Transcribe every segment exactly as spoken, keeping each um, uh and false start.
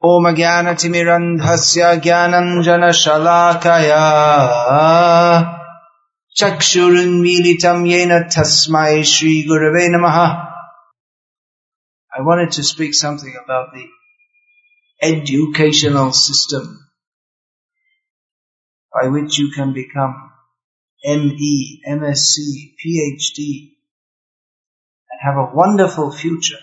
Om Jnanatimmirandhasya Jnananjanashalakaya Chakshurunmilitam Yena Tasmai Shri Gurave Namaha. I wanted to speak something about the educational system by which you can become M E, M S C, P H D and have a wonderful future.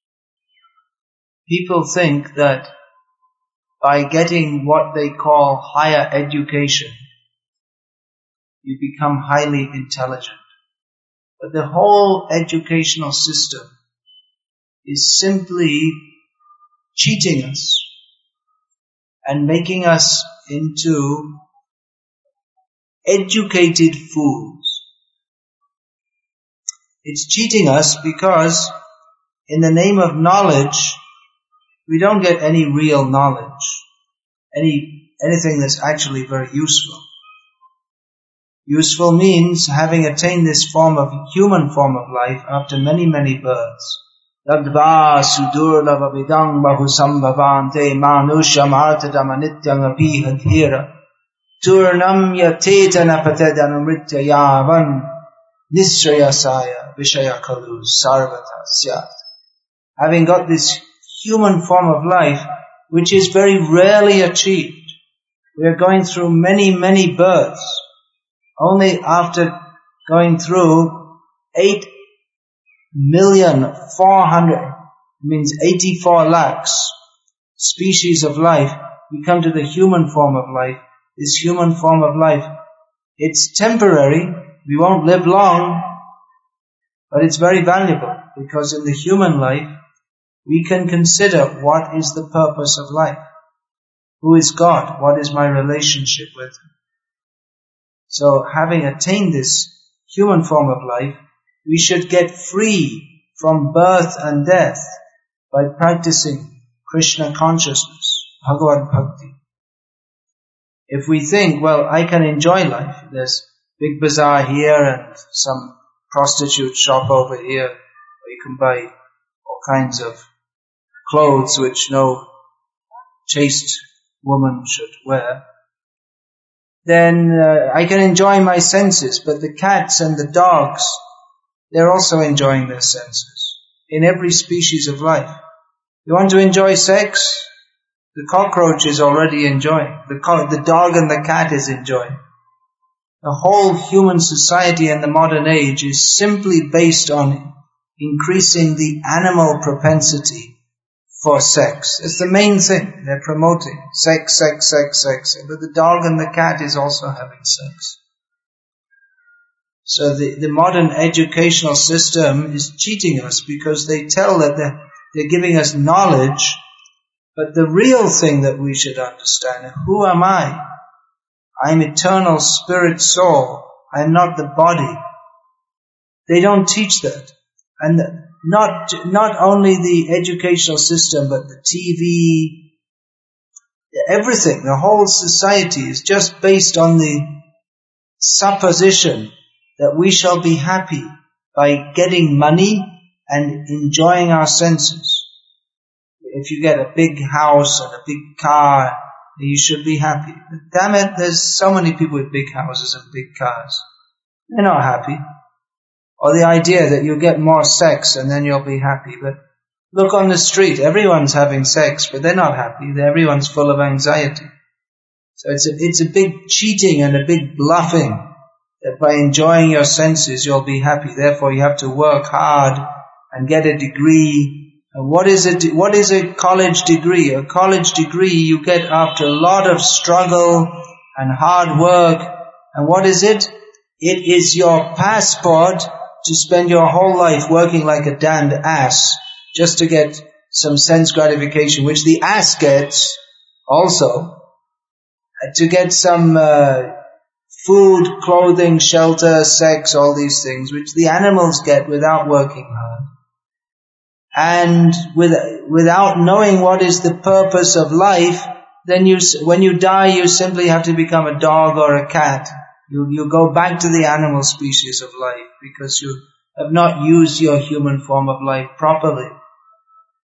People think that by getting what they call higher education, you become highly intelligent. But the whole educational system is simply cheating us and making us into educated fools. It's cheating us because in the name of knowledge, we don't get any real knowledge, any anything that's actually very useful. Useful means having attained this form of human form of life after many, many births. Ladva sudurlava vidang bahusambhavante manusham artadamanityam apihadhira turnam yatetana patedanumritya yavan nisrayasaya vishayakalu sarvata syat. Having got this human form of life, which is very rarely achieved. We are going through many, many births. Only after going through eight million four hundred, means eighty-four lakhs species of life, we come to the human form of life. This human form of life, it's temporary, we won't live long, but it's very valuable because in the human life, we can consider what is the purpose of life. Who is God? What is my relationship with Him? So having attained this human form of life, we should get free from birth and death by practicing Krishna consciousness, Bhagavad Bhakti. If we think, well, I can enjoy life, there's big bazaar here and some prostitute shop over here where you can buy all kinds of clothes which no chaste woman should wear, then uh, I can enjoy my senses, but the cats and the dogs, they're also enjoying their senses in every species of life. You want to enjoy sex? The cockroach is already enjoying. The, co- the dog and the cat is enjoying. The whole human society in the modern age is simply based on increasing the animal propensity for sex. It's the main thing they're promoting. Sex, sex, sex, sex. But the dog and the cat is also having sex. So the, the modern educational system is cheating us because they tell that they're, they're giving us knowledge, but the real thing that we should understand, who am I? I'm eternal spirit soul. I'm not the body. They don't teach that. And the, Not, not only the educational system, but the T V, everything, the whole society is just based on the supposition that we shall be happy by getting money and enjoying our senses. If you get a big house and a big car, you should be happy. But damn it, there's so many people with big houses and big cars. They're not happy. Or the idea that you'll get more sex and then you'll be happy. But look on the street, everyone's having sex, but they're not happy. Everyone's full of anxiety. So it's a, it's a big cheating and a big bluffing that by enjoying your senses you'll be happy. Therefore you have to work hard and get a degree. And what is it? What is a college degree? A college degree you get after a lot of struggle and hard work. And what is it? It is your passport to spend your whole life working like a damned ass just to get some sense gratification, which the ass gets also, to get some uh, food, clothing, shelter, sex, all these things, which the animals get without working hard. And with, without knowing what is the purpose of life, then you, when you die, you simply have to become a dog or a cat. You, you go back to the animal species of life because you have not used your human form of life properly.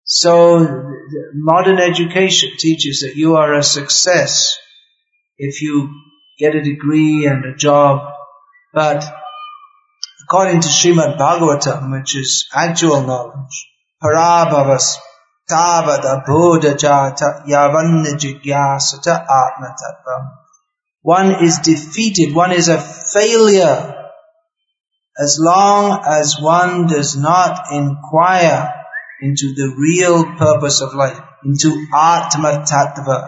So modern education teaches that you are a success if you get a degree and a job. But according to Srimad Bhagavatam, which is actual knowledge, parabhavas tavada bodhajata yavanna jigyasata atmatattvam. One is defeated, one is a failure as long as one does not inquire into the real purpose of life, into Atma Tattva.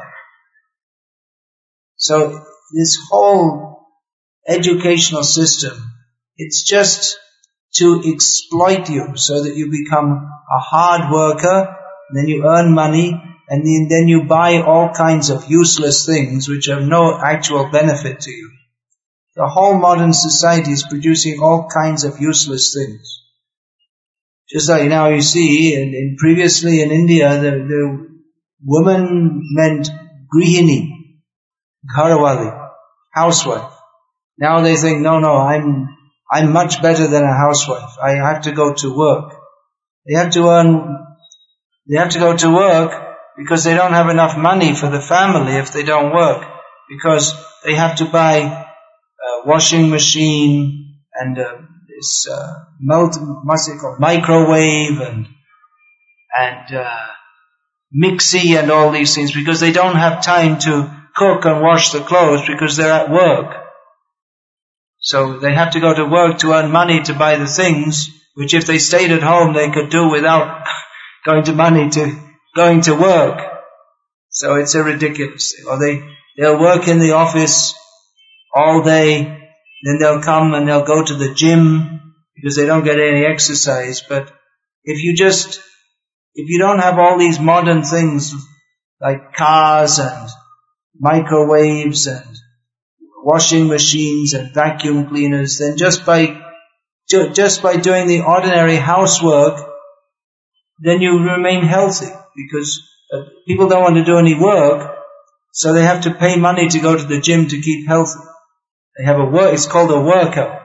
So this whole educational system, it's just to exploit you so that you become a hard worker, and then you earn money, and then, then you buy all kinds of useless things which have no actual benefit to you. The whole modern society is producing all kinds of useless things. Just like now you see, in, in previously in India, the, the woman meant grihini, gharawali, housewife. Now they think, no, no, I'm I'm much better than a housewife. I have to go to work. They have to earn, they have to go to work because they don't have enough money for the family if they don't work. Because they have to buy a washing machine and uh, this uh, multi, what's it called, microwave and and uh, mixie and all these things, because they don't have time to cook and wash the clothes because they're at work. So they have to go to work to earn money to buy the things which if they stayed at home they could do without going to money to going to work. So it's a ridiculous thing. Or they, they'll work in the office all day, then they'll come and they'll go to the gym because they don't get any exercise. But if you just, if you don't have all these modern things like cars and microwaves and washing machines and vacuum cleaners, then just by just by doing the ordinary housework, then you remain healthy, because uh, people don't want to do any work, so they have to pay money to go to the gym to keep healthy. They have a work, it's called a workout.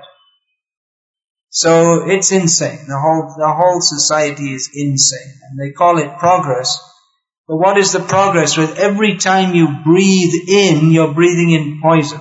So it's insane. The whole the whole society is insane, and they call it progress. But what is the progress? With every time you breathe in, you're breathing in poison.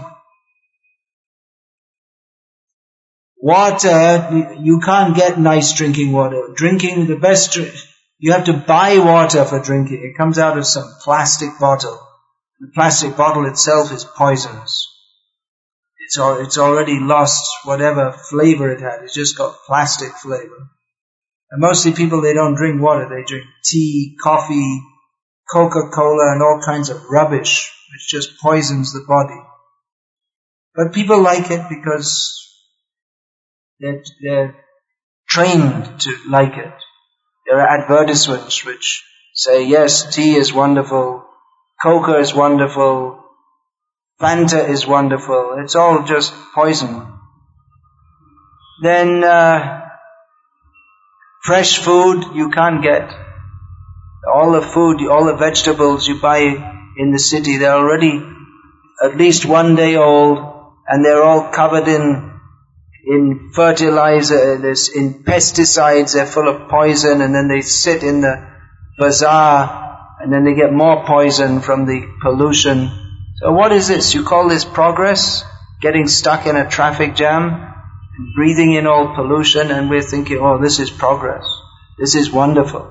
Water, you can't get nice drinking water. Drinking, the best, you have to buy water for drinking. It comes out of some plastic bottle. The plastic bottle itself is poisonous. It's all, it's already lost whatever flavor it had. It's just got plastic flavor. And mostly people, they don't drink water. They drink tea, coffee, Coca-Cola, and all kinds of rubbish, which just poisons the body. But people like it because They're, they're trained to like it. There are advertisements which say, yes, tea is wonderful, Coca is wonderful, Fanta is wonderful. It's all just poison. Then uh, fresh food you can't get. All the food, all the vegetables you buy in the city, they're already at least one day old, and they're all covered in in fertilizer, in pesticides, they're full of poison, and then they sit in the bazaar, and then they get more poison from the pollution. So what is this? You call this progress? Getting stuck in a traffic jam, and breathing in all pollution, and we're thinking, oh, this is progress. This is wonderful.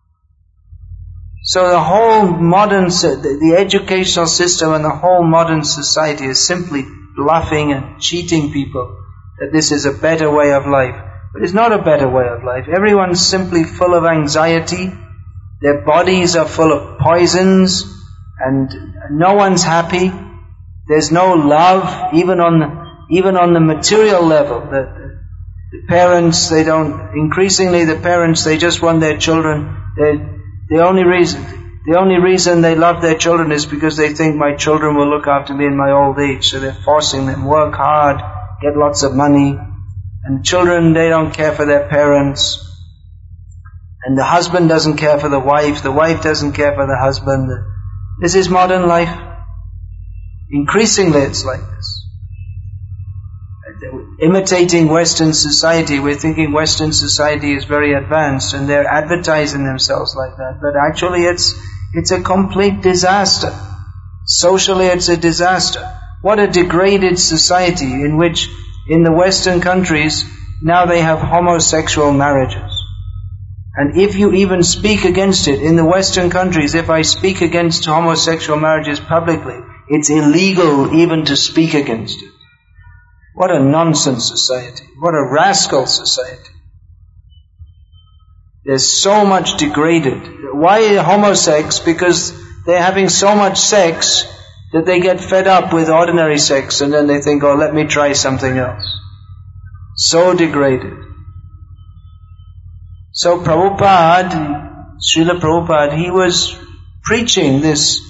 So the whole modern, the educational system and the whole modern society is simply bluffing and cheating people that this is a better way of life. But it's not a better way of life. Everyone's simply full of anxiety. Their bodies are full of poisons, and no one's happy. There's no love, even on the, even on the material level. The, the parents, they don't, increasingly the parents, they just want their children, they, the only reason, the only reason they love their children is because they think my children will look after me in my old age. So they're forcing them, work hard, get lots of money, and children, they don't care for their parents, and the husband doesn't care for the wife, the wife doesn't care for the husband. This is modern life. Increasingly it's like this. imitating Western society. We're thinking Western society is very advanced and they're advertising themselves like that. But actually it's, it's a complete disaster. Socially it's a disaster. What a degraded society in which in the Western countries now they have homosexual marriages. And if you even speak against it, in the Western countries, if I speak against homosexual marriages publicly, it's illegal even to speak against it. What a nonsense society. What a rascal society. There's so much degraded. Why homosex? Because they're having so much sex that they get fed up with ordinary sex and then they think, oh, let me try something else. So degraded. So Prabhupada, Srila Prabhupada, he was preaching this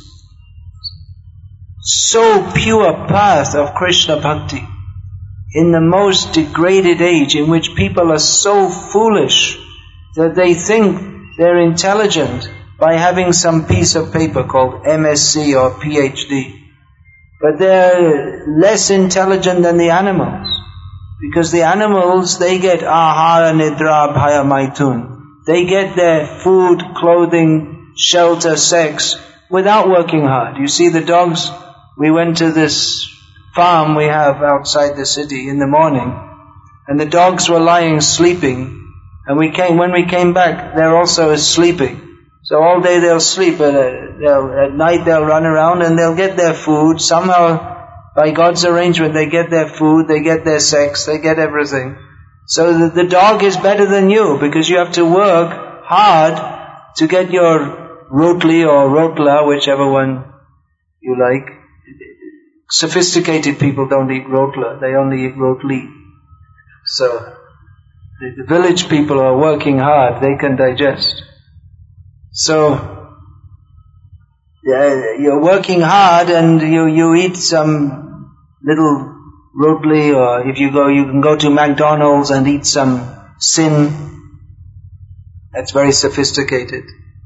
so pure path of Krishna Bhakti in the most degraded age in which people are so foolish that they think they're intelligent by having some piece of paper called M S C or P H D. But they're less intelligent than the animals. Because the animals, they get ahara, nidra, bhaya, maitun. They get their food, clothing, shelter, sex without working hard. You see the dogs, we went to this farm we have outside the city in the morning, and the dogs were lying sleeping, and we came, when we came back, they're also sleeping. So all day they'll sleep, and they'll, at night they'll run around and they'll get their food. Somehow, by God's arrangement, they get their food, they get their sex, they get everything. So the, the dog is better than you because you have to work hard to get your rotli or rotla, whichever one you like. Sophisticated people don't eat rotla, they only eat rotli. So the, the village people are working hard, they can digest. So yeah, you're working hard and you, you eat some little rotli, or if you go, you can go to McDonald's and eat some sin. That's very sophisticated.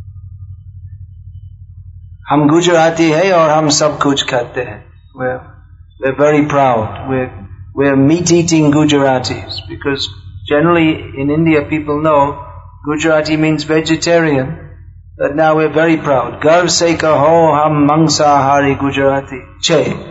Hum Gujarati hai aur hum sab kuch khate hai. We're, we're very proud. We're, we're meat-eating Gujaratis, because generally in India people know Gujarati means vegetarian. But now we're very proud. Garv se kaho hum mangsahari Gujarati. Che.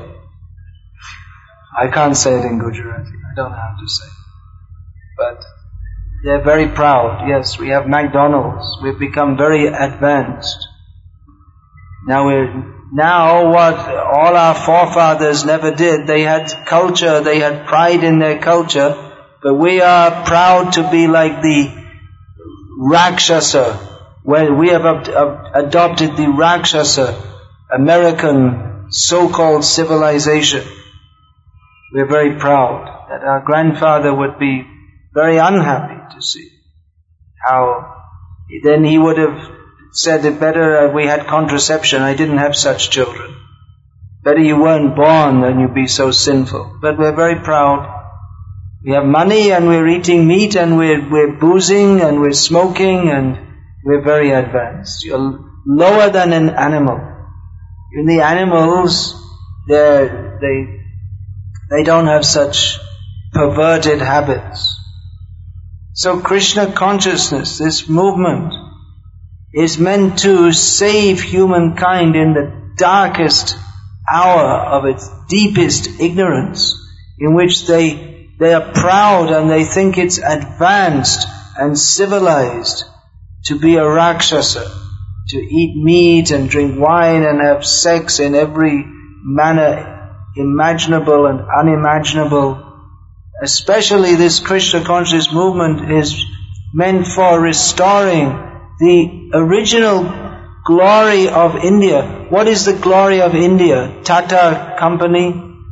I can't say it in Gujarati. I don't know how to say it. But they're very proud. Yes, we have McDonald's. We've become very advanced. Now we're, now what all our forefathers never did, they had culture, they had pride in their culture, but we are proud to be like the Rakshasa, where we have ad- ad- adopted the Rakshasa, American so-called civilization. We're very proud that our grandfather would be very unhappy to see how, then he would have said it better uh, we had contraception, I didn't have such children. Better you weren't born than you be so sinful. But we're very proud. We have money and we're eating meat and we're, we're boozing and we're smoking and we're very advanced. You're lower than an animal. In the animals, they're, they They don't have such perverted habits. So Krishna consciousness, this movement, is meant to save humankind in the darkest hour of its deepest ignorance, in which they, they are proud and they think it's advanced and civilized to be a Rakshasa, to eat meat and drink wine and have sex in every manner imaginable and unimaginable. Especially this Krishna conscious movement is meant for restoring the original glory of India. What is the glory of India? Tata Company?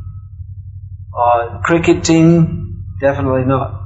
Or cricket team? Definitely not.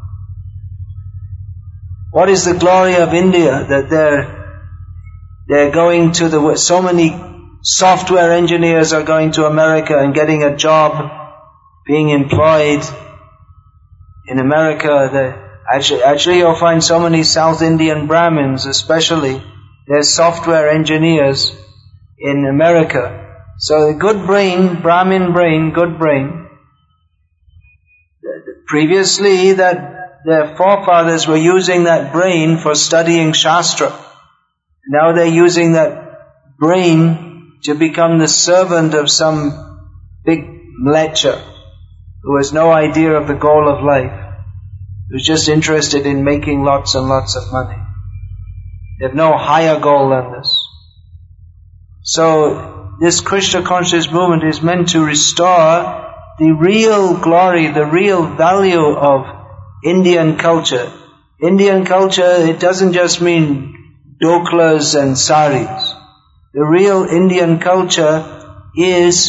What is the glory of India? That they're, they're going to the, so many software engineers are going to America and getting a job, being employed in America. They, actually, actually you'll find so many South Indian Brahmins especially, they're software engineers in America. So the good brain, Brahmin brain, good brain, previously that their forefathers were using that brain for studying Shastra. Now they're using that brain to become the servant of some big mlecha who has no idea of the goal of life, who's just interested in making lots and lots of money. They have no higher goal than this. So this Krishna conscious movement is meant to restore the real glory, the real value of Indian culture. Indian culture, it doesn't just mean doklas and saris. The real Indian culture is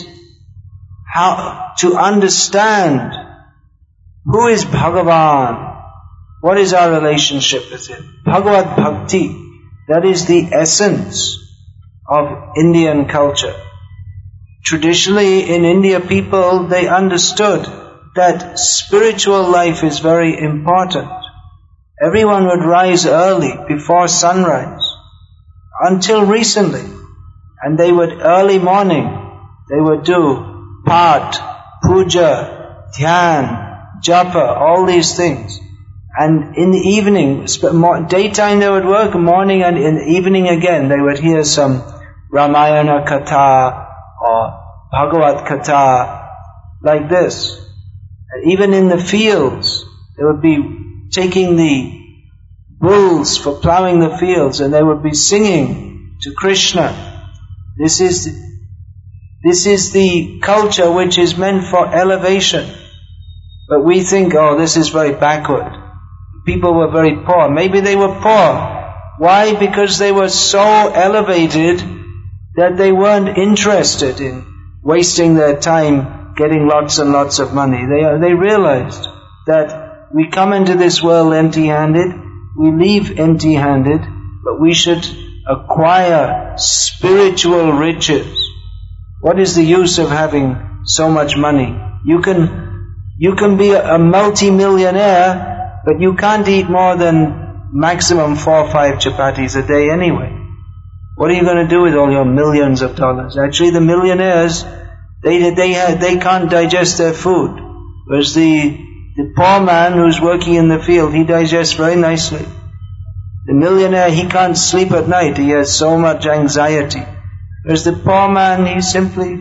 how to understand who is Bhagavan, what is our relationship with Him. Bhagavad Bhakti, that is the essence of Indian culture. Traditionally in India, people, they understood that spiritual life is very important. Everyone would rise early before sunrise until recently, and they would early morning they would do part, puja, dhyan, japa, all these things. And in the evening, daytime they would work, morning and in the evening again they would hear some Ramayana Katha or Bhagavad Katha, like this. And even in the fields, they would be taking the bulls for plowing the fields, and they would be singing to Krishna. This is this is the culture which is meant for elevation. But we think, oh, this is very backward. People were very poor. Maybe they were poor. Why? Because they were so elevated that they weren't interested in wasting their time getting lots and lots of money. They they realized that we come into this world empty-handed, we leave empty-handed, but we should acquire spiritual riches. What is the use of having so much money? You can you can be a, a multi-millionaire, but you can't eat more than maximum four or five chapatis a day anyway. What are you going to do with all your millions of dollars? Actually, the millionaires, they they have, they can't digest their food, whereas the the poor man who's working in the field, he digests very nicely. The millionaire, he can't sleep at night; he has so much anxiety. Whereas the poor man, he simply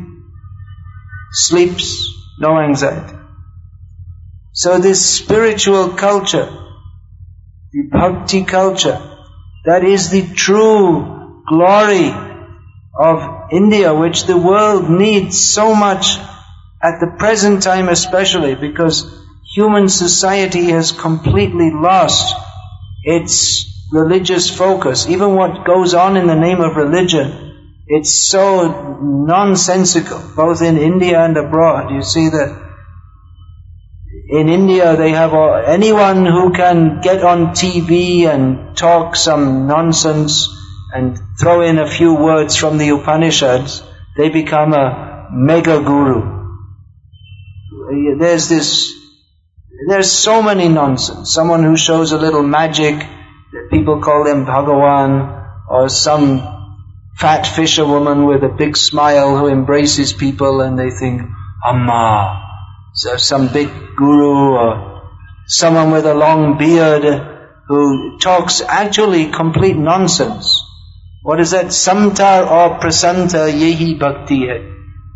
sleeps, no anxiety. So this spiritual culture, the bhakti culture, that is the true glory of India, which the world needs so much at the present time, especially because human society has completely lost its religious focus. Even what goes on in the name of religion, it's so nonsensical, both in India and abroad. You see that in India they have all, anyone who can get on T V and talk some nonsense and throw in a few words from the Upanishads, they become a mega guru. There's this, there's so many nonsense. Someone who shows a little magic, that people call them Bhagavan, or some fat fisherwoman with a big smile who embraces people and they think, Amma. So some big guru, or someone with a long beard who talks actually complete nonsense. What is that? Samta or prasanta yehi bhakti hai.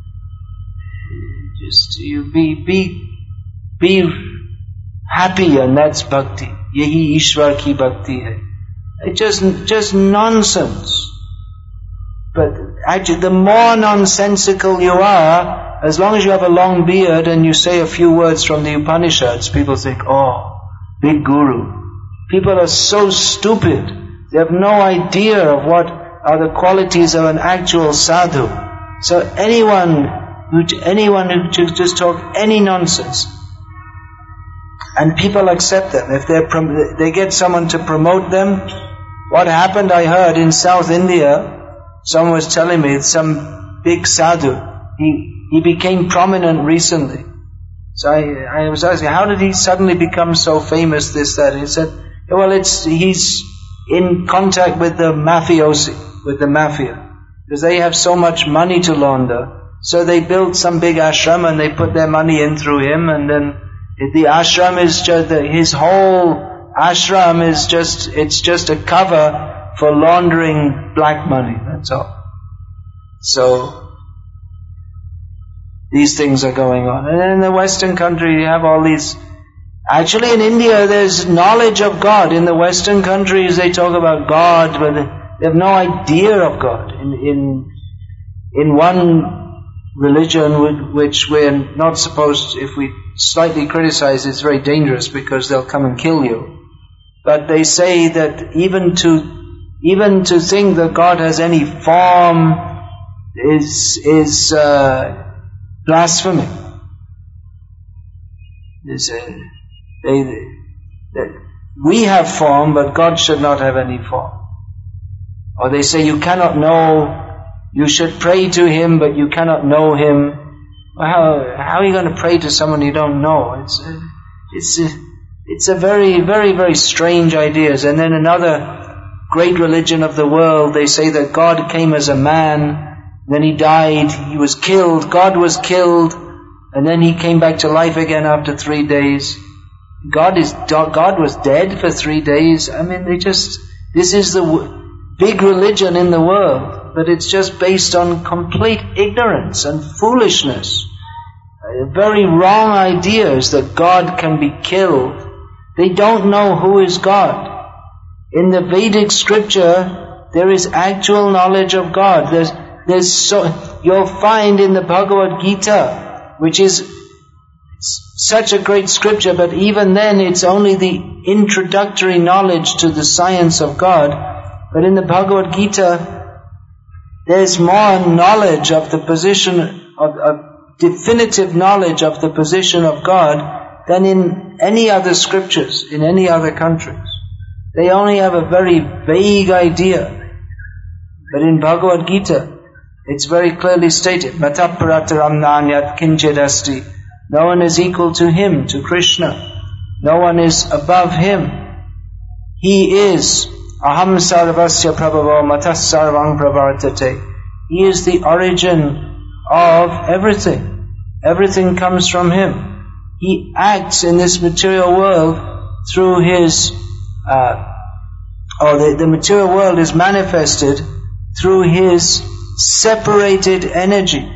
Just you be be be happy, and that's bhakti. Yehi Ishwar ki bhakti hai. It's just just nonsense. But actually, the more nonsensical you are, as long as you have a long beard and you say a few words from the Upanishads, people think, oh, big guru. People are so stupid. They have no idea of what are the qualities of an actual sadhu. So anyone who, anyone who just talk any nonsense, and people accept them. If they they get someone to promote them, what happened, I heard in South India, someone was telling me, some big sadhu, he, he became prominent recently. So I, I was asking, how did he suddenly become so famous, this, that? He said, well, it's, he's in contact with the mafiosi, with the mafia. Because they have so much money to launder. So they built some big ashram and they put their money in through him, and then The ashram is just, his whole ashram is just, it's just a cover for laundering black money, that's all. So, these things are going on. And in the Western country you have all these, actually in India there's knowledge of God. In the Western countries they talk about God, but they have no idea of God. In, in, in one religion which we're not supposed, if we slightly criticize, it's very dangerous because they'll come and kill you. But they say that even to, even to think that God has any form is, is, uh, blasphemy. Is, uh, they, they, we have form, but God should not have any form. Or they say you cannot know, you should pray to Him, but you cannot know Him. Well, how, how are you going to pray to someone you don't know? It's a, it's a, it's a very, very, very strange ideas. And then another great religion of the world, they say that God came as a man, then He died, He was killed, God was killed, and then He came back to life again after three days. God is, God was dead for three days. I mean, they just, this is the big religion in the world, but it's just based on complete ignorance and foolishness. Uh, very wrong ideas that God can be killed. They don't know who is God. In the Vedic scripture, there is actual knowledge of God. There's, there's so, you'll find in the Bhagavad Gita, which is such a great scripture, but even then it's only the introductory knowledge to the science of God. But in the Bhagavad Gita, there's more knowledge of the position, of, of definitive knowledge of the position of God than in any other scriptures, in any other countries. They only have a very vague idea. But in Bhagavad Gita, it's very clearly stated, Mata parataram nanyat kinchid asti. No one is equal to Him, to Krishna. No one is above Him. He is Aham sarvasya prabhavo matas sarvang pravartate. He is the origin of everything. Everything comes from Him. He acts in this material world through His, uh, or the, the material world is manifested through His separated energy.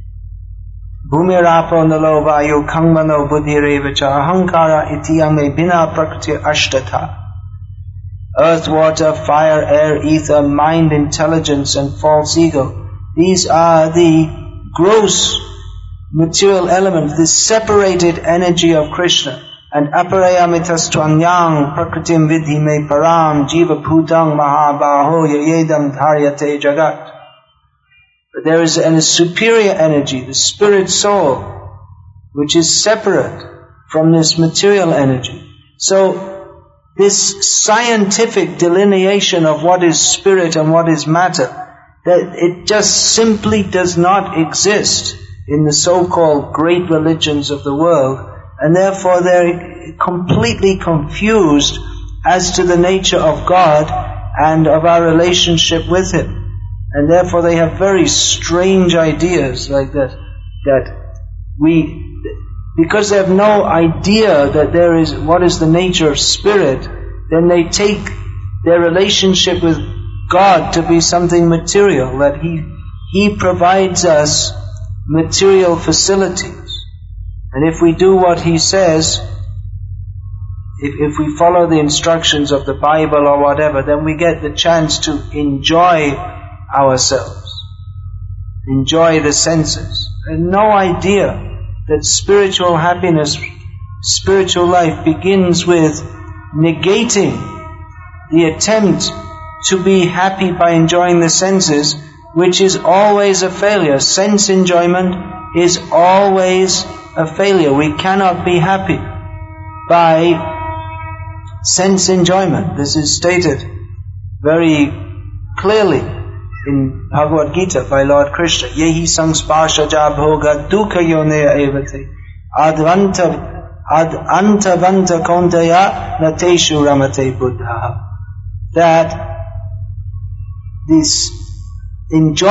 Bhumirapo nalo vayu kangmano buddhirevacha ahankara itiyame bina prakriti ashtata. Earth, water, fire, air, ether, mind, intelligence, and false ego. These are the gross material elements, the separated energy of Krishna. And aparayamitas tvanyang prakritim vidhi me param jiva bhutang mahabaho yayedam dharyate jagat. But there is a superior energy, the spirit soul, which is separate from this material energy. So, this scientific delineation of what is spirit and what is matter, that it just simply does not exist in the so-called great religions of the world, and therefore they're completely confused as to the nature of God and of our relationship with Him. And therefore they have very strange ideas like that, that we, because they have no idea that there is, what is the nature of spirit, then they take their relationship with God to be something material, that He, He provides us material facilities. And if we do what He says, if, if we follow the instructions of the Bible or whatever, then we get the chance to enjoy ourselves, enjoy the senses. And no idea that spiritual happiness, spiritual life begins with negating the attempt to be happy by enjoying the senses, which is always a failure. Sense enjoyment is always a failure. We cannot be happy by sense enjoyment. This is stated very clearly in Bhagavad Gita by Lord Krishna. Yehi sangsparshaja bhoga dukkha yoneya evate advanta ad antavanta kondaya nateshu ramate buddha. That this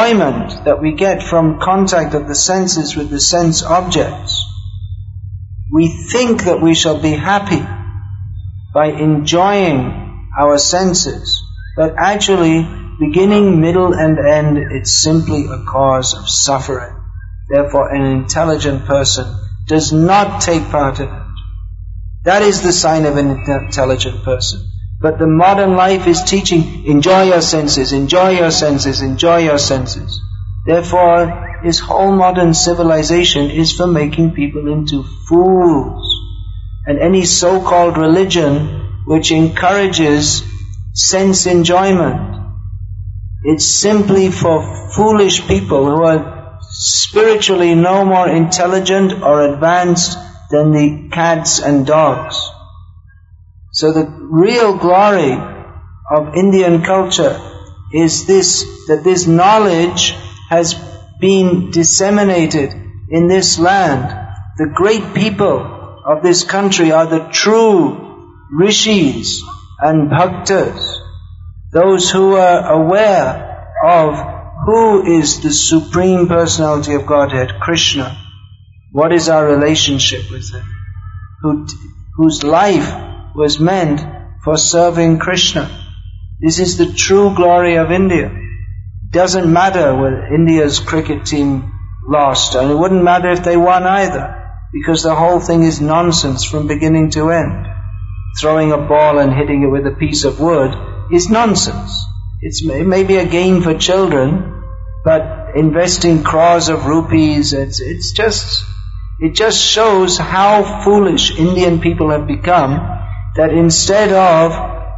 enjoyment that we get from contact of the senses with the sense objects, we think that we shall be happy by enjoying our senses, but actually, beginning, middle and end, it's simply a cause of suffering. Therefore, an intelligent person does not take part in it. That is the sign of an intelligent person. But the modern life is teaching, enjoy your senses, enjoy your senses, enjoy your senses. Therefore, this whole modern civilization is for making people into fools. And any so-called religion which encourages sense enjoyment, it's simply for foolish people who are spiritually no more intelligent or advanced than the cats and dogs. So the real glory of Indian culture is this, that this knowledge has been disseminated in this land. The great people of this country are the true rishis and bhaktas, those who are aware of who is the Supreme Personality of Godhead, Krishna. What is our relationship with Him? Who, whose life was meant for serving Krishna. This is the true glory of India. It doesn't matter whether India's cricket team lost, and it wouldn't matter if they won either, because the whole thing is nonsense from beginning to end. Throwing a ball and hitting it with a piece of wood is nonsense. It's, it may be a game for children, but investing crores of rupees, it's, it's just, it just shows how foolish Indian people have become, that instead of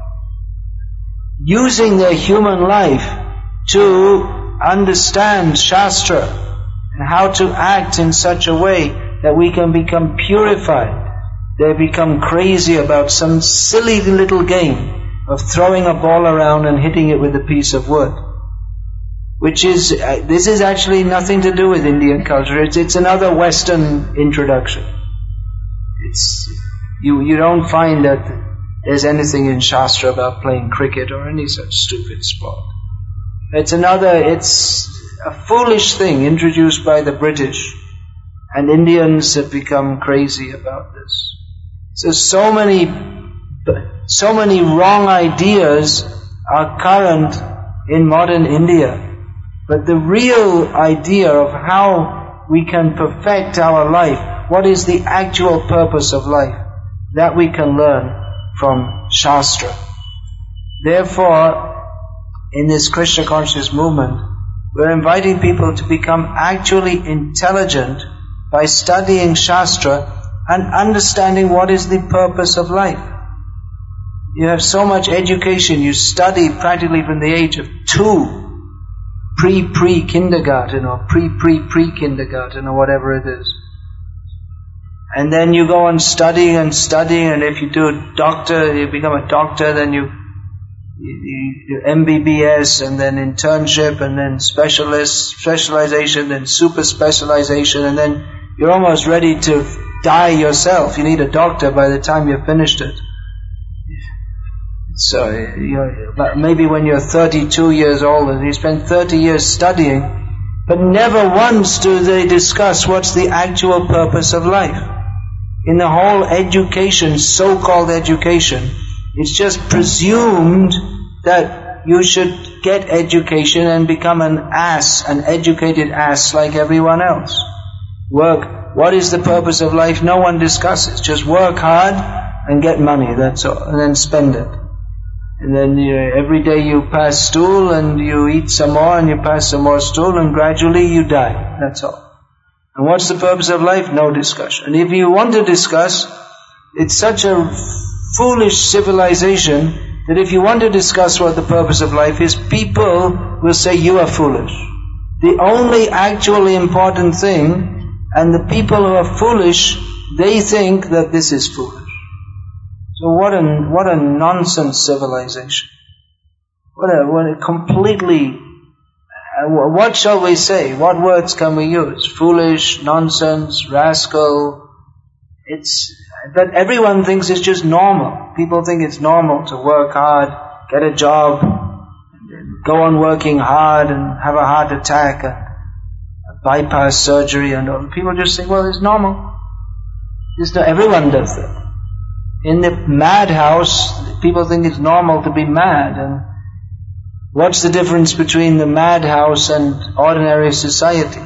using their human life to understand Shastra and how to act in such a way that we can become purified, they become crazy about some silly little game of throwing a ball around and hitting it with a piece of wood. Which is, uh, this is actually nothing to do with Indian culture. It's, it's another Western introduction. It's, you, you don't find that there's anything in Shastra about playing cricket or any such stupid sport. It's another, it's a foolish thing introduced by the British, and Indians have become crazy about this. So, so many, so many wrong ideas are current in modern India. But the real idea of how we can perfect our life, what is the actual purpose of life, that we can learn from Shastra. Therefore, in this Krishna conscious movement, we're inviting people to become actually intelligent by studying Shastra and understanding what is the purpose of life. You have so much education, you study practically from the age of two, pre-pre-kindergarten or pre-pre-pre-kindergarten or whatever it is. And then you go on studying and studying, and if you do a doctor, you become a doctor, then you, you, you M B B S, and then internship, and then specialist, specialization, then super specialization, and then you're almost ready to die yourself. You need a doctor by the time you've finished it. So, you're, maybe when you're thirty-two years old and you spend thirty years studying, but never once do they discuss what's the actual purpose of life. In the whole education, so-called education, it's just presumed that you should get education and become an ass, an educated ass like everyone else. Work. What is the purpose of life? No one discusses. Just work hard and get money, that's all, and then spend it. And then you, every day you pass stool and you eat some more and you pass some more stool and gradually you die. That's all. And what's the purpose of life? No discussion. And if you want to discuss, it's such a foolish civilization that if you want to discuss what the purpose of life is, people will say you are foolish. The only actually important thing, and the people who are foolish, they think that this is foolish. So what a, what a nonsense civilization. What a, what a completely, uh, what shall we say? What words can we use? Foolish, nonsense, rascal. It's, but everyone thinks it's just normal. People think it's normal to work hard, get a job, go on working hard and have a heart attack, a, a bypass surgery and all. People just think, well, it's normal. Just everyone does that. In the madhouse, people think it's normal to be mad. And what's the difference between the madhouse and ordinary society?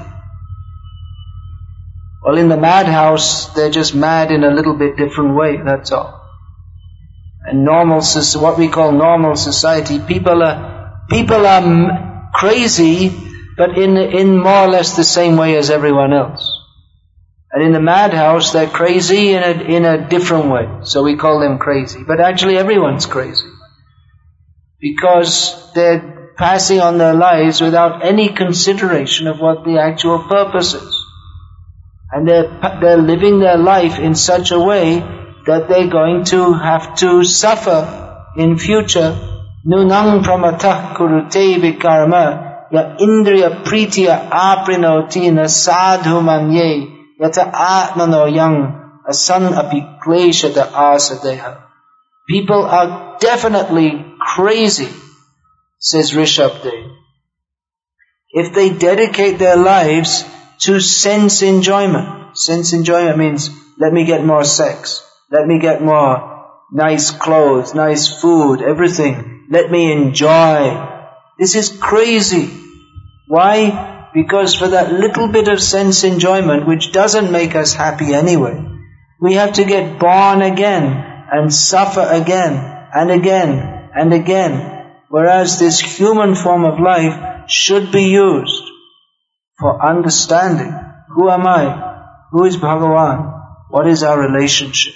Well, in the madhouse, they're just mad in a little bit different way, that's all. And normal, what we call normal society, people are, people are crazy, but in, in more or less the same way as everyone else. And in the madhouse, they're crazy in a, in a different way. So we call them crazy. But actually everyone's crazy. Because they're passing on their lives without any consideration of what the actual purpose is. And they're, they're living their life in such a way that they're going to have to suffer in future. Nunang pramatah kurute vikarma ya indriya pritiya aprinoti na sadhu manye yata atmano yang asan api kleshata asadeha. People are definitely crazy, says Rishabdev, if they dedicate their lives to sense enjoyment. Sense enjoyment means, let me get more sex, let me get more nice clothes, nice food, everything. Let me enjoy. This is crazy. Why? Because for that little bit of sense enjoyment, which doesn't make us happy anyway, we have to get born again and suffer again and again and again. Whereas this human form of life should be used for understanding. Who am I? Who is Bhagavan? What is our relationship?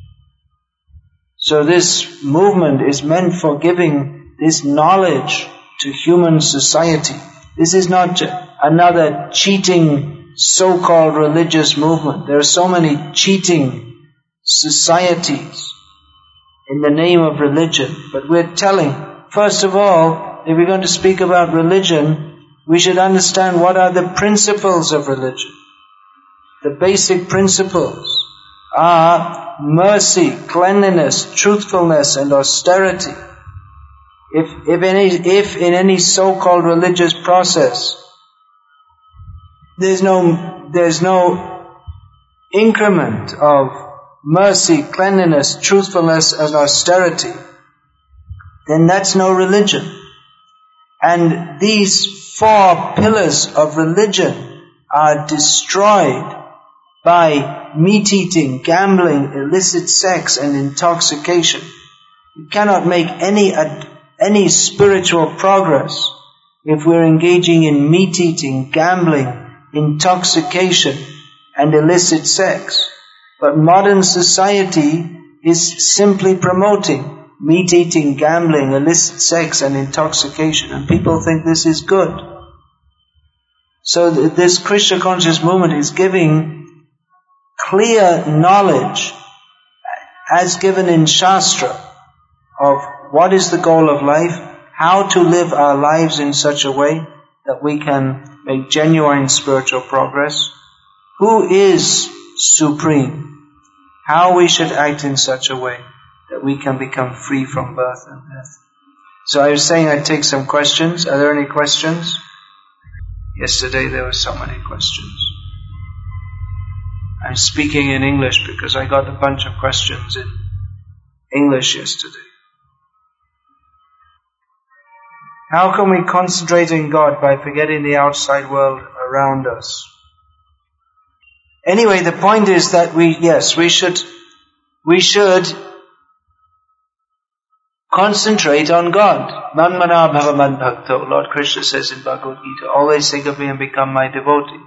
So this movement is meant for giving this knowledge to human society. This is not another cheating so-called religious movement. There are so many cheating societies in the name of religion. But we're telling, first of all, if we're going to speak about religion, we should understand what are the principles of religion. The basic principles are mercy, cleanliness, truthfulness, and austerity. If, if, any, if in any so-called religious process, there's no, there's no increment of mercy, cleanliness, truthfulness, and austerity, then that's no religion. And these four pillars of religion are destroyed by meat-eating, gambling, illicit sex, and intoxication. You cannot make any any spiritual progress if we're engaging in meat-eating, gambling, intoxication, and illicit sex. But modern society is simply promoting meat-eating, gambling, illicit sex, and intoxication, and people think this is good. So th- this Krishna conscious movement is giving clear knowledge, as given in Shastra, of what is the goal of life, how to live our lives in such a way that we can make genuine spiritual progress, who is supreme, how we should act in such a way that we can become free from birth and death. So I was saying I'd take some questions. Are there any questions? Yesterday there were so many questions. I'm speaking in English because I got a bunch of questions in English yesterday. How can we concentrate in God by forgetting the outside world around us? Anyway, the point is that we, yes, we should, we should concentrate on God. Manmana bhava man bhakto, Lord Krishna says in Bhagavad Gita, always think of me and become my devotee.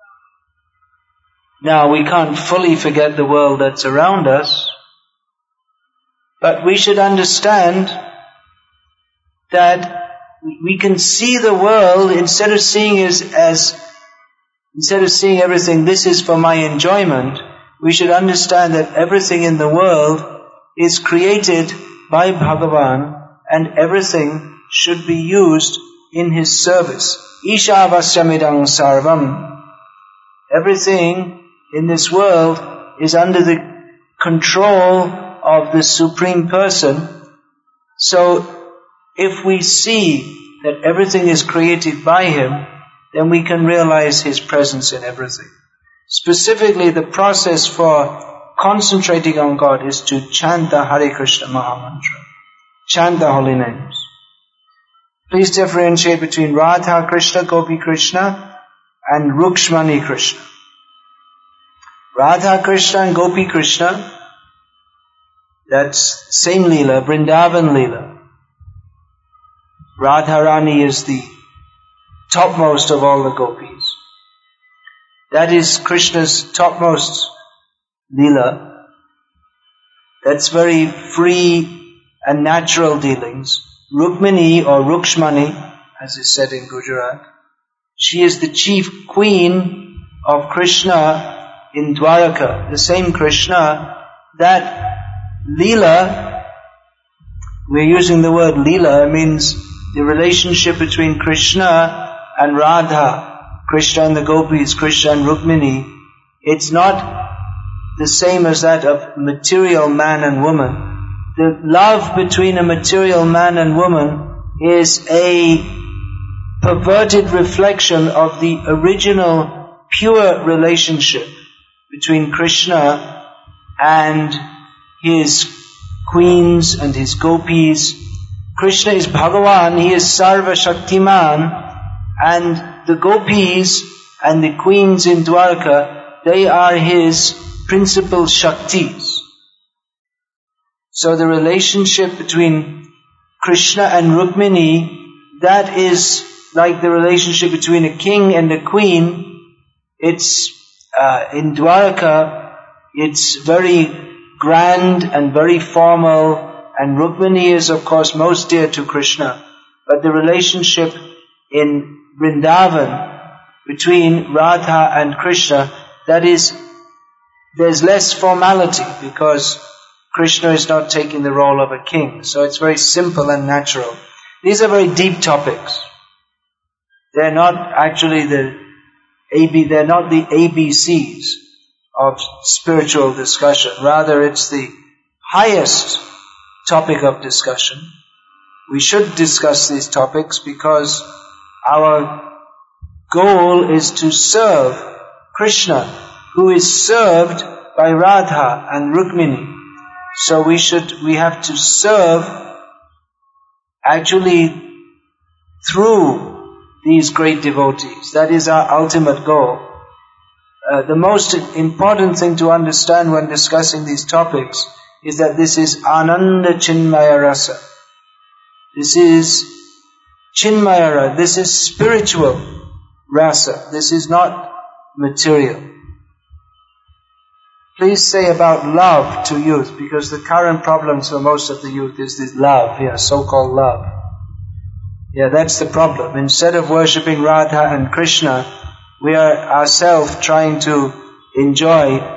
Now, we can't fully forget the world that's around us, but we should understand that we can see the world instead of seeing as, as instead of seeing everything, this is for my enjoyment, we should understand that everything in the world is created by Bhagavan and everything should be used in His service. Ishavasramidang sarvam. Everything in this world is under the control of the Supreme Person. So, if we see that everything is created by Him, then we can realize His presence in everything. Specifically, the process for concentrating on God is to chant the Hare Krishna Mahamantra. Chant the holy names. Please differentiate between Radha Krishna, Gopi Krishna, and Rukshmani Krishna. Radha Krishna and Gopi Krishna, that's same Leela, Vrindavan Leela. Radharani is the topmost of all the gopis. That is Krishna's topmost Leela. That's very free and natural dealings. Rukmini or Rukshmani, as is said in Gujarat, she is the chief queen of Krishna in Dwaraka. The same Krishna, that Leela, we're using the word Leela, means the relationship between Krishna and Radha, Krishna and the gopis, Krishna and Rukmini. It's not the same as that of material man and woman. The love between a material man and woman is a perverted reflection of the original pure relationship between Krishna and his queens and his gopis. Krishna is Bhagavan, he is Sarva Shaktiman, and the gopis and the queens in Dwarka, they are his principal Shaktis. So the relationship between Krishna and Rukmini, that is like the relationship between a king and a queen. It's, uh, in Dwarka, it's very grand and very formal, and Rukmini is of course most dear to Krishna. But the relationship in Vrindavan between Radha and Krishna, that is, there's less formality because Krishna is not taking the role of a king. So it's very simple and natural. These are very deep topics. They're not actually the A B, they're not the A B Cs of spiritual discussion. Rather, it's the highest topic of discussion. We should discuss these topics because our goal is to serve Krishna, who is served by Radha and Rukmini. So we should, we have to serve actually through these great devotees. That is our ultimate goal. Uh, the most important thing to understand when discussing these topics is that this is Ananda Chinmaya Rasa. This is Chinmaya Rasa. This is spiritual rasa. This is not material. Please say about love to youth, because the current problems for most of the youth is this love, yeah, so-called love. Yeah, that's the problem. Instead of worshipping Radha and Krishna, we are ourselves trying to enjoy.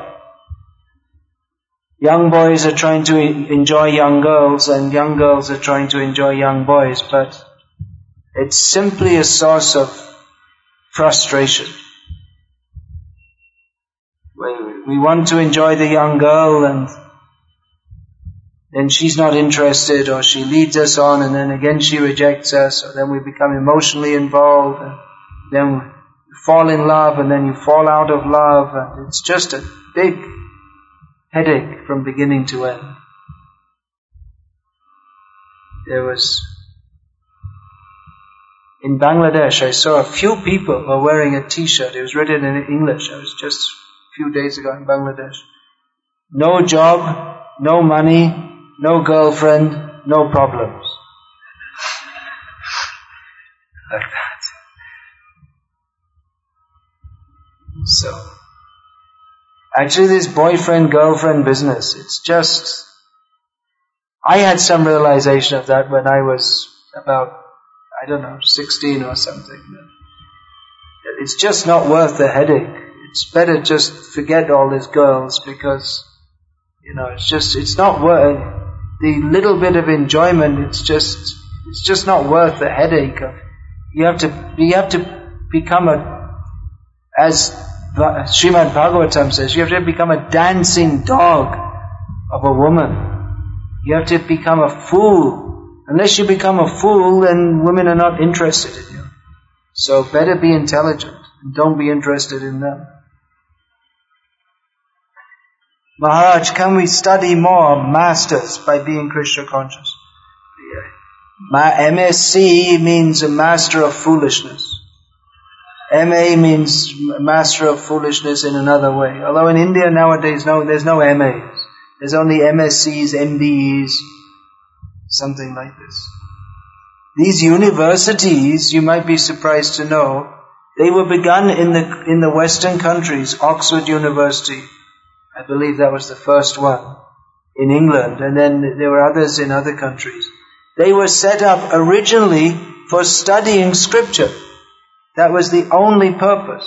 Young boys are trying to enjoy young girls, and young girls are trying to enjoy young boys, but it's simply a source of frustration. We want to enjoy the young girl, and then she's not interested, or she leads us on, and then again she rejects us, or then we become emotionally involved, and then we fall in love, and then you fall out of love, and it's just a big headache from beginning to end. There was, in Bangladesh, I saw a few people were wearing a t-shirt. It was written in English. I was just few days ago in Bangladesh. No job, no money, no girlfriend, no problems. Like that. So, actually this boyfriend-girlfriend business, it's just, I had some realization of that when I was about, I don't know, sixteen or something. It's just not worth the headache. It's better just forget all these girls, because, you know, it's just, it's not worth, the little bit of enjoyment, it's just, it's just not worth the headache of, you have to, you have to become a, as Srimad Bhagavatam says, you have to become a dancing dog of a woman. You have to become a fool. Unless you become a fool, then women are not interested in you. So better be intelligent and don't be interested in them. Maharaj, can we study more masters by being Krishna conscious? M S C means a master of foolishness. M A means master of foolishness in another way. Although in India nowadays, no, there's no M As. There's only M S Cs, M B Es, something like this. These universities, you might be surprised to know, they were begun in the in the Western countries. Oxford University, I believe that was the first one in England, and then there were others in other countries. They were set up originally for studying scripture. That was the only purpose.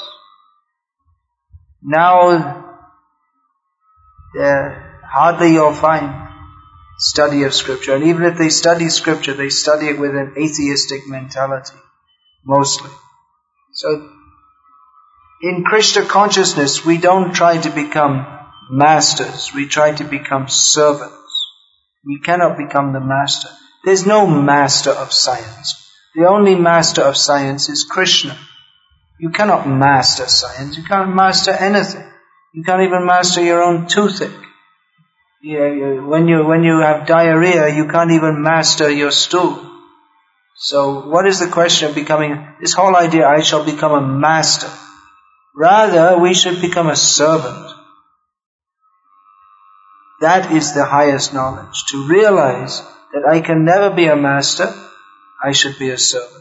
Now, there hardly you'll find study of scripture. And even if they study scripture, they study it with an atheistic mentality, mostly. So, in Krishna consciousness, we don't try to become masters. We try to become servants. We cannot become the master. There's no master of science. The only master of science is Krishna. You cannot master science. You can't master anything. You can't even master your own toothache. Yeah, when you when you have diarrhea, you can't even master your stool. So what is the question of becoming, this whole idea, I shall become a master. Rather, we should become a servant. That is the highest knowledge. To realize that I can never be a master, I should be a servant.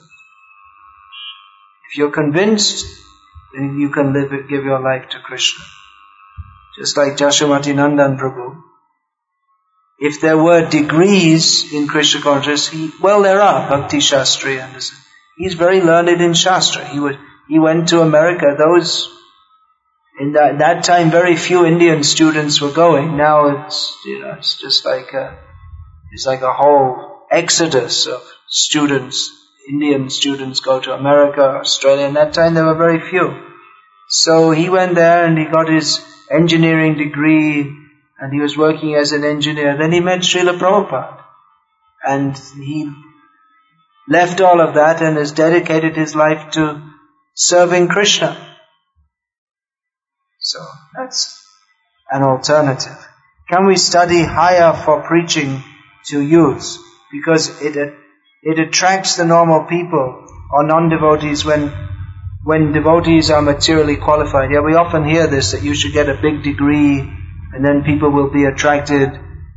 If you're convinced, then you can live it, give your life to Krishna. Just like Jashamati Nandan Prabhu. If there were degrees in Krishna consciousness, he, well, there are, Bhakti Shastri Anderson. He's very learned in Shastra. He would, he went to America. Those, in that, that time, very few Indian students were going. Now it's, you know, it's just like a, it's like a whole exodus of students. Indian students go to America, Australia. In that time, there were very few. So he went there and he got his engineering degree, and he was working as an engineer. Then he met Srila Prabhupada. And he left all of that and has dedicated his life to serving Krishna. So that's an alternative. Can we study higher for preaching to youths? Because it it attracts the normal people or non-devotees when when devotees are materially qualified. Yeah, we often hear this, that you should get a big degree and then people will be attracted.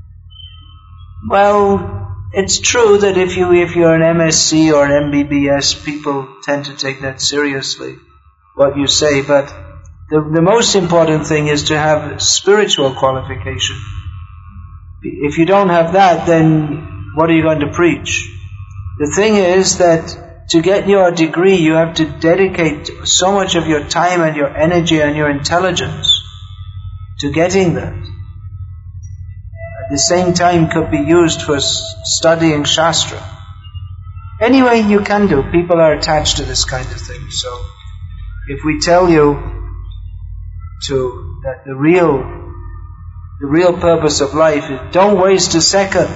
Well, it's true that if you if you're an M S C or an M B B S, people tend to take that seriously, what you say. But the, the most important thing is to have spiritual qualification. If you don't have that, then what are you going to preach? The thing is that to get your degree, you have to dedicate so much of your time and your energy and your intelligence to getting that. At the same time could be used for studying Shastra. Anyway, you can do. People are attached to this kind of thing. So, if we tell you to that the real, the real purpose of life is don't waste a second.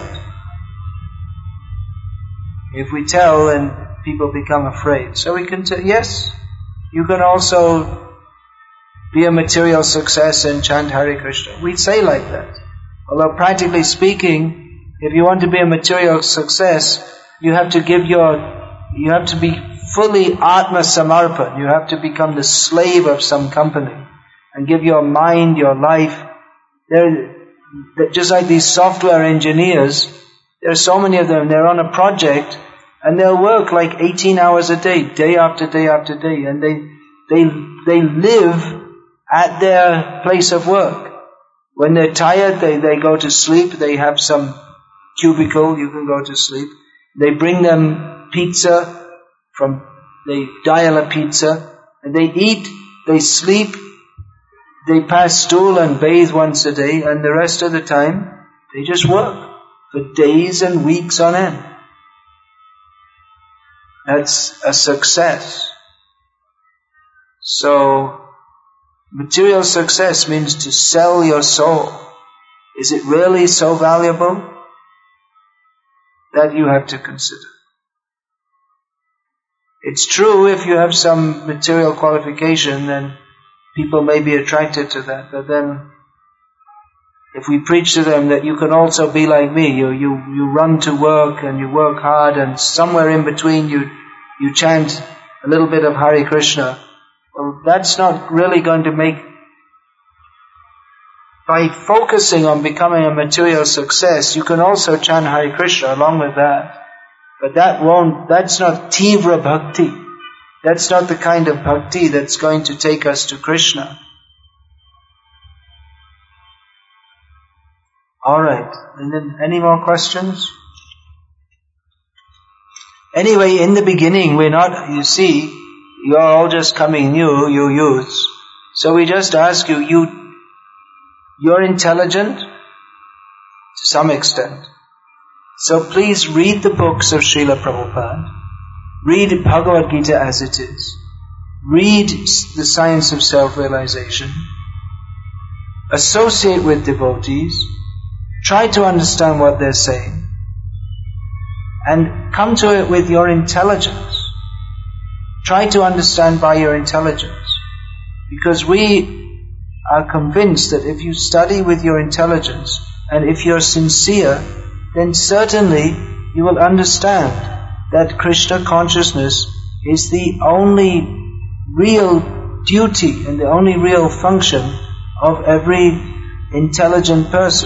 If we tell, then people become afraid. So we can tell, yes, you can also be a material success and chant Hare Krishna. We say like that. Although practically speaking, if you want to be a material success, you have to give your, you have to be fully Atma Samarpan. You have to become the slave of some company and give your mind, your life. They're, they're just like these software engineers, there are so many of them, they're on a project and they'll work like eighteen hours a day, day after day after day, and they, they, they live at their place of work. When they're tired, they, they go to sleep. They have some cubicle, you can go to sleep. They bring them pizza from, they dial a pizza, and they eat, they sleep, they pass stool and bathe once a day, and the rest of the time, they just work for days and weeks on end. That's a success. So, material success means to sell your soul. Is it really so valuable? That you have to consider. It's true, if you have some material qualification, then people may be attracted to that. But then, if we preach to them that you can also be like me, you, you, you run to work and you work hard and somewhere in between you, you chant a little bit of Hare Krishna, well, that's not really going to make, by focusing on becoming a material success, you can also chant Hare Krishna along with that. But that won't, that's not Tivra Bhakti. That's not the kind of bhakti that's going to take us to Krishna. Alright, and then any more questions? Anyway, in the beginning, we're not, you see, you're all just coming new, you youths. So we just ask you, you, you're intelligent to some extent. So please read the books of Srila Prabhupada. Read Bhagavad Gita as it is. Read the science of self-realization. Associate with devotees. Try to understand what they're saying. And come to it with your intelligence. Try to understand by your intelligence. Because we are convinced that if you study with your intelligence, and if you're sincere, then certainly you will understand that Krishna consciousness is the only real duty and the only real function of every intelligent person.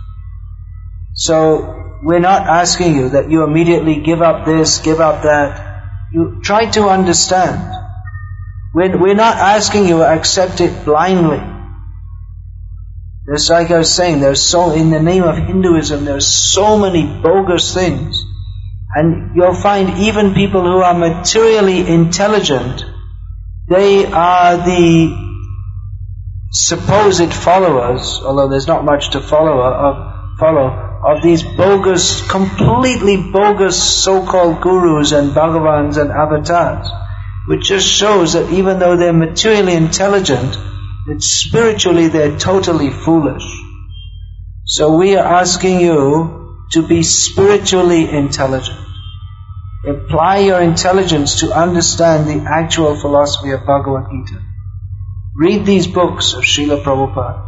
So, we're not asking you that you immediately give up this, give up that. You try to understand. We're, we're not asking you to accept it blindly. Just like I was saying, there's so, in the name of Hinduism, there's so many bogus things. And you'll find even people who are materially intelligent, they are the supposed followers, although there's not much to follow, of, follow, of these bogus, completely bogus so-called gurus and bhagavans and avatars, which just shows that even though they're materially intelligent, that spiritually they're totally foolish. So we are asking you to be spiritually intelligent. Apply your intelligence to understand the actual philosophy of Bhagavad Gita. Read these books of Srila Prabhupada.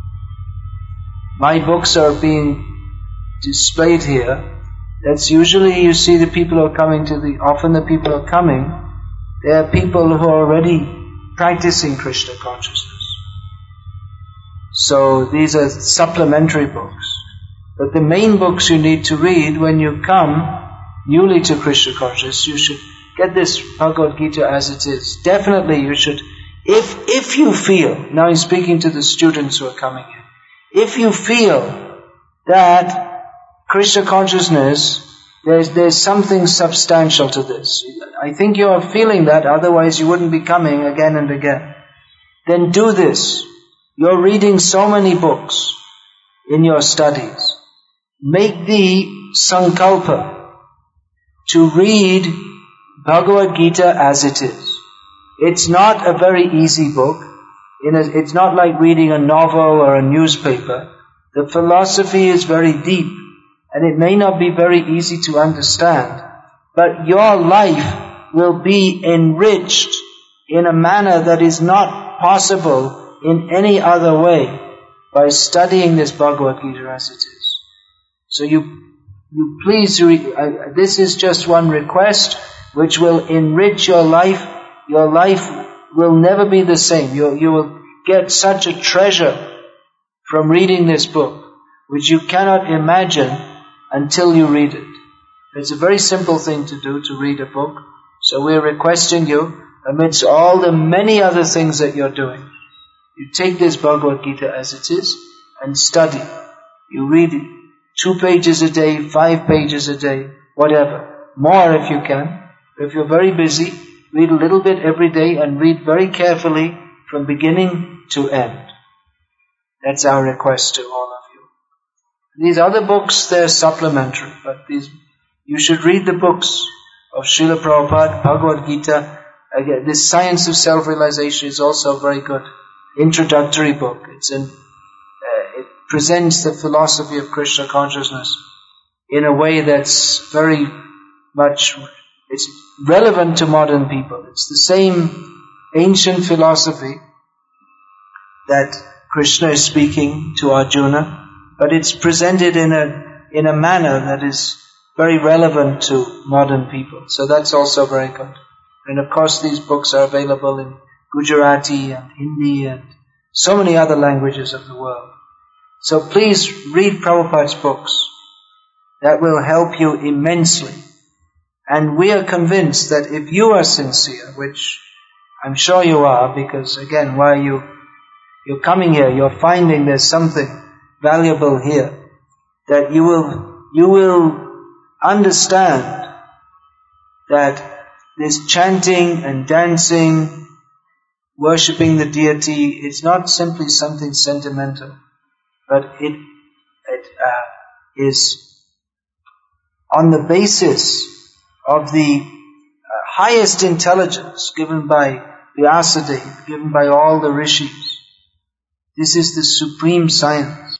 My books are being displayed here. That's usually, you see the people who are coming to the, often the people who are coming, they are people who are already practicing Krishna consciousness. So these are supplementary books. But the main books you need to read when you come newly to Krishna consciousness, you should get this Bhagavad Gita as it is. Definitely you should, if if you feel, now I'm speaking to the students who are coming in, if you feel that Krishna consciousness, there's, there's something substantial to this, I think you are feeling that, otherwise you wouldn't be coming again and again, then do this. You're reading so many books in your studies. Make the sankalpa to read Bhagavad Gita as it is. It's not a very easy book. It's not like reading a novel or a newspaper. The philosophy is very deep, and it may not be very easy to understand, but your life will be enriched in a manner that is not possible in any other way by studying this Bhagavad Gita as it is. So you, you please, re- uh, this is just one request which will enrich your life. Your life will never be the same. You, you will get such a treasure from reading this book, which you cannot imagine until you read it. It's a very simple thing to do, to read a book. So we're requesting you, amidst all the many other things that you're doing, you take this Bhagavad Gita as it is and study. You read it two pages a day, five pages a day, whatever. More if you can. If you're very busy, read a little bit every day and read very carefully from beginning to end. That's our request to all of you. These other books, they're supplementary, but these, you should read the books of Srila Prabhupada, Bhagavad Gita. Again, this Science of Self-Realization is also a very good introductory book. It's in, uh, it presents the philosophy of Krishna consciousness in a way that's very much, it's relevant to modern people. It's the same ancient philosophy that Krishna is speaking to Arjuna. but it's presented in a in a manner that is very relevant to modern people. So that's also very good. And of course these books are available in Gujarati and Hindi and so many other languages of the world. So please read Prabhupada's books. That will help you immensely. And we are convinced that if you are sincere, which I'm sure you are, because again, why are you, you're coming here, you're finding there's something valuable here, that you will, you will understand that this chanting and dancing, worshipping the deity, is not simply something sentimental, but it, it uh, is on the basis of the uh, highest intelligence given by Vyasadeva, given by all the rishis. This is the supreme science.